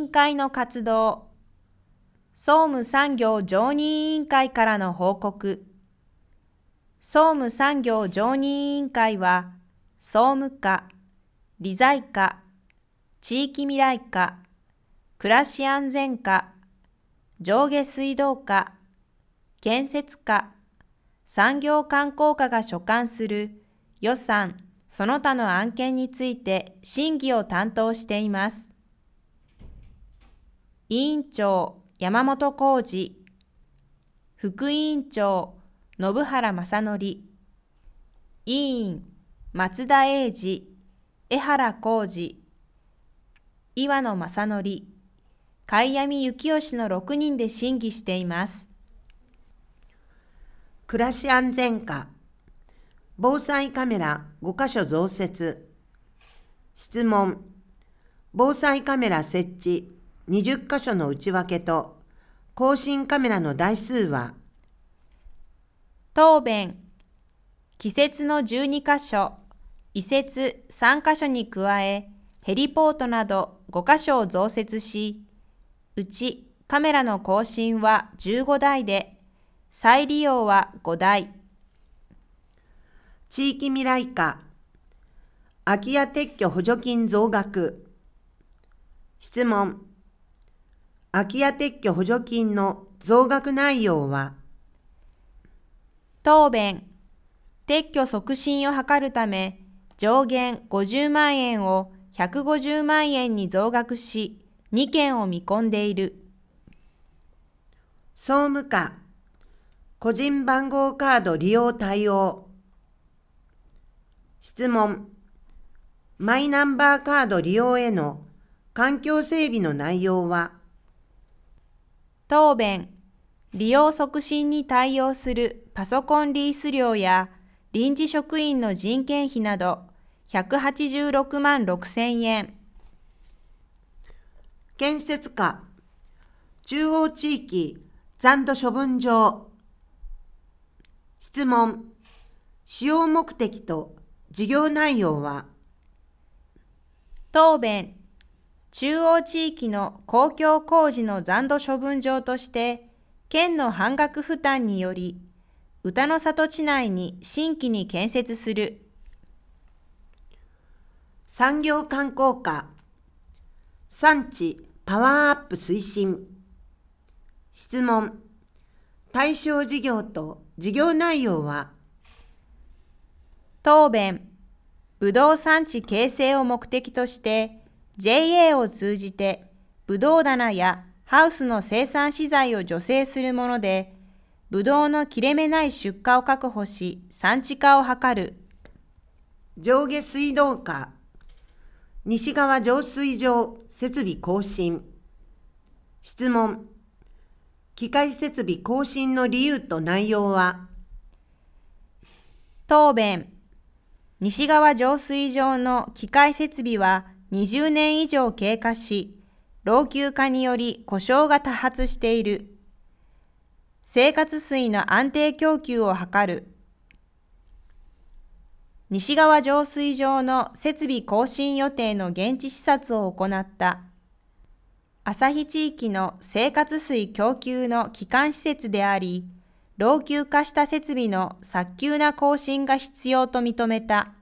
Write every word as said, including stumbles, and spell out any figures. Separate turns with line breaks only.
員会の活動、総務産業常任委員会からの報告。総務産業常任委員会は、総務課、理財課、地域未来課、暮らし安全課、上下水道課、建設課、産業観光課が所管する予算、その他の案件について審議を担当しています。委員長、山本浩二、副委員長、信原正則、委員、松田英二、江原浩二、岩野正則、貝闇幸義のろくにんで審議しています。
暮らし安全課、防災カメラごかしょ増設。質問、防災カメラ設置にじゅっかしょの内訳と更新カメラの台数は？
答弁、既設のじゅうにかしょ、移設さんかしょに加え、ヘリポートなどごかしょを増設し、うちカメラの更新はじゅうごだいで、再利用はごだい。
地域未来課、空き家撤去補助金増額。質問、空き家撤去補助金の増額内容は？
答弁、撤去促進を図るため、上限ごじゅうまんえんをひゃくごじゅうまんえんに増額し、にけんを見込んでいる。
総務課、個人番号カード利用対応。質問、マイナンバーカード利用への環境整備の内容は？
答弁、利用促進に対応するパソコンリース料や臨時職員の人件費などひゃくはちじゅうろくまんろくせんえん。
建設課、中央地域残土処分場。質問、使用目的と事業内容は？
答弁、中央地域の公共工事の残土処分場として、県の半額負担により、歌の里地内に新規に建設する。
産業観光課、産地パワーアップ推進。質問、対象事業と事業内容は？
答弁、ぶどう産地形成を目的として、ジェイエー を通じて、ぶどう棚やハウスの生産資材を助成するもので、ぶどうの切れ目ない出荷を確保し、産地化を図る。
上下水道課、西川浄水場設備更新。質問、機械設備更新の理由と内容は？
答弁、西川浄水場の機械設備はにじゅうねん以上経過し、老朽化により故障が多発している。生活水の安定供給を図る。西川浄水場の設備更新予定の現地視察を行った。旭地域の生活水供給の基幹施設であり、老朽化した設備の早急な更新が必要と認めた。